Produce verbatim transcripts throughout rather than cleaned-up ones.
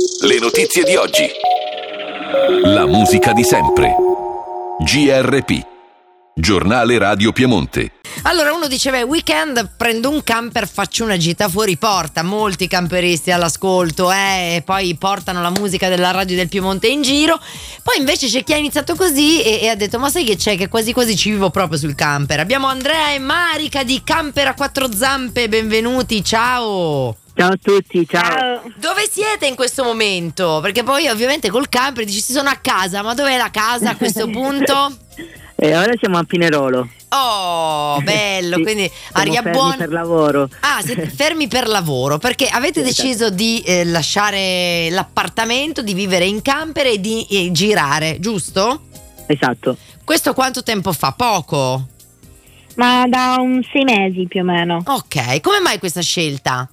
Le notizie di oggi. La musica di sempre. G R P, Giornale Radio Piemonte. Allora uno diceva weekend prendo un camper, faccio una gita fuori porta. Molti camperisti all'ascolto eh, e poi portano la musica della radio del Piemonte in giro. Poi invece c'è chi ha iniziato così e, e ha detto ma sai che c'è, che quasi quasi ci vivo proprio sul camper. Abbiamo Andrea e Marica di Camper a Quattro Zampe, benvenuti, ciao. Ciao a tutti, ciao. Ciao. Dove siete in questo momento? Perché poi ovviamente col camper dici si sono a casa, ma dov'è la casa a questo punto? E ora siamo a Pinerolo. Oh, bello, Sì, quindi siamo aria fermi buona. per lavoro. Ah, siete fermi per lavoro, perché avete Sì, deciso di eh, lasciare l'appartamento, di vivere in camper e di eh, girare, giusto? Esatto. Questo quanto tempo fa? Poco? Ma da un sei mesi più o meno. Ok, come mai questa scelta?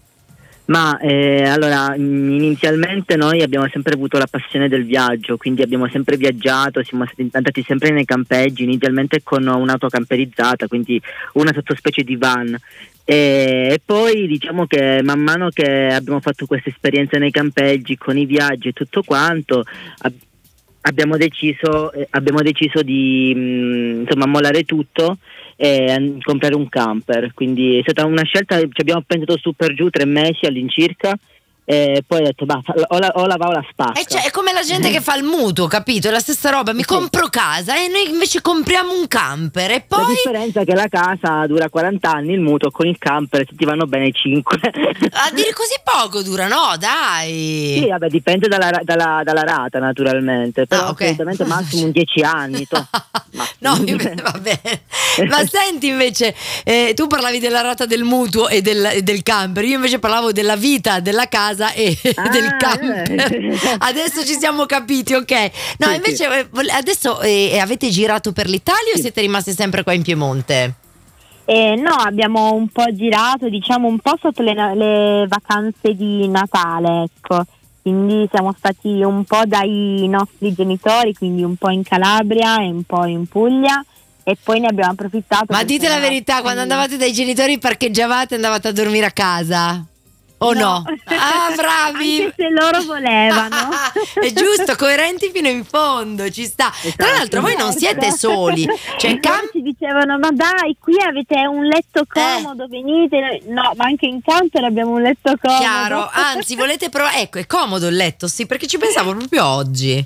Ma eh, allora, inizialmente noi abbiamo sempre avuto la passione del viaggio, quindi abbiamo sempre viaggiato, siamo stati andati sempre nei campeggi, inizialmente con un'auto camperizzata, quindi una sottospecie di van. E, e poi diciamo che man mano che abbiamo fatto questa esperienza nei campeggi, con i viaggi e tutto quanto, ab- abbiamo deciso eh, abbiamo deciso di mh, insomma mollare tutto e an- comprare un camper. Quindi è stata una scelta, ci abbiamo pensato su per giù tre mesi all'incirca e poi ho detto basta, o la, o la va o la spacca. Eh, cioè, è come la gente che fa il mutuo, capito? È la stessa roba, mi Sì. compro casa e noi invece compriamo un camper e La poi... differenza è che la casa dura quaranta anni, il mutuo con il camper se ti vanno bene cinque. A dire così poco dura, no? Dai! Sì, vabbè, dipende dalla, dalla, dalla rata naturalmente, però Ah, ok. assolutamente massimo dieci anni. To. No, io, va bene. Ma senti invece, eh, tu parlavi della rata del mutuo e del, del camper, io invece parlavo della vita della casa e Ah, del camper. eh. Adesso ci siamo capiti, ok? No, Sì, invece eh, vol- adesso eh, avete girato per l'Italia o siete rimasti sempre qua in Piemonte? E no, abbiamo un po' girato, diciamo un po' sotto le, le vacanze di Natale, ecco. Quindi siamo stati un po' dai nostri genitori, quindi un po' in Calabria e un po' in Puglia. E poi ne abbiamo approfittato. Ma perché dite la eravamo- verità, quando andavate dai genitori parcheggiavate e andavate a dormire a casa? O no? Ah, bravi! Anche se loro volevano. È giusto, coerenti fino in fondo, ci sta. Tra l'altro voi non siete soli, cioè Loro Cam- ci dicevano ma dai, qui avete un letto comodo, venite. No, ma anche in camper abbiamo un letto comodo. chiaro, anzi volete provare, ecco è comodo il letto, sì, perché ci pensavo proprio oggi.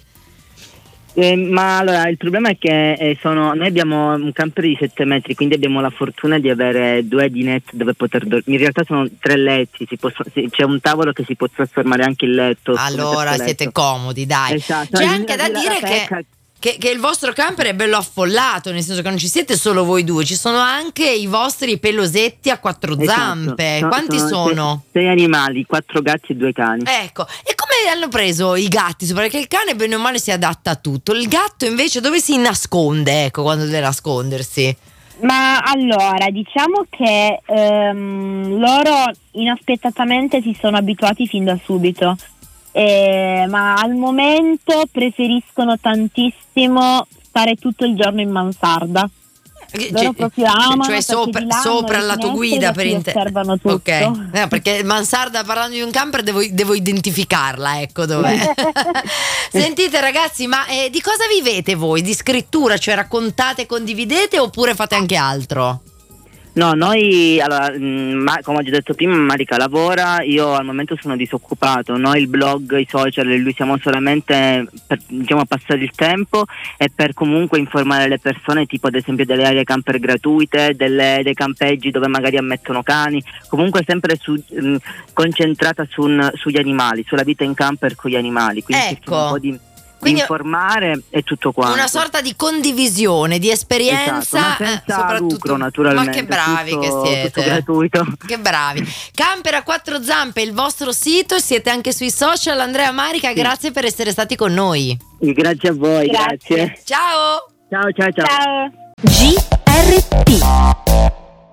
Eh, ma allora il problema è che eh, sono, noi abbiamo un camper di sette metri, quindi abbiamo la fortuna di avere due dinette dove poter dormire. In realtà sono tre letti, si può, si, c'è un tavolo che si può trasformare anche il letto. come Allora terzo siete letto. comodi, dai. Esatto. C'è La- anche da la- dire la che, pecca- che, che il vostro camper è bello affollato, nel senso che non ci siete solo voi due, ci sono anche i vostri pelosetti a quattro Esatto. zampe. No, Quanti sono? Sei, sei animali, quattro gatti e due cani. Ecco, e come hanno preso i gatti? Perché il cane bene o male si adatta a tutto, il gatto invece dove si nasconde, ecco, quando deve nascondersi? Ma allora, diciamo che ehm, loro inaspettatamente si sono abituati fin da subito, eh, ma al momento preferiscono tantissimo stare tutto il giorno in mansarda. Loro proprio amano, cioè perché sopra, di là sopra hanno la le tua guida per finestre che intendere. osservano tutto. Ok, eh, perché mansarda, parlando di un camper devo, devo identificarla, ecco dov'è. Sentite ragazzi, ma eh, di cosa vivete voi? Di scrittura, cioè raccontate, condividete oppure fate anche altro? No, noi, allora, mh, ma, come ho già detto prima, Marica lavora, io al momento sono disoccupato, noi il blog, i social, lui siamo solamente per, diciamo, passare il tempo e per comunque informare le persone, tipo ad esempio delle aree camper gratuite, delle, dei campeggi dove magari ammettono cani, comunque sempre su, mh, concentrata su un- sugli animali, sulla vita in camper con gli animali, quindi Ecco. cerchiamo un po' di, di Quindi informare e tutto quanto. una sorta di condivisione, di esperienza, Esatto, ma eh, senza soprattutto. lucro naturalmente. Ma che bravi tutto- che siete. tutto gratuito. Che bravi. Camper a Quattro Zampe, il vostro sito, siete anche sui social. Andrea Marica, grazie per essere stati con noi. Grazie a voi, Grazie. grazie. Ciao! Ciao ciao ciao. Ciao. G R P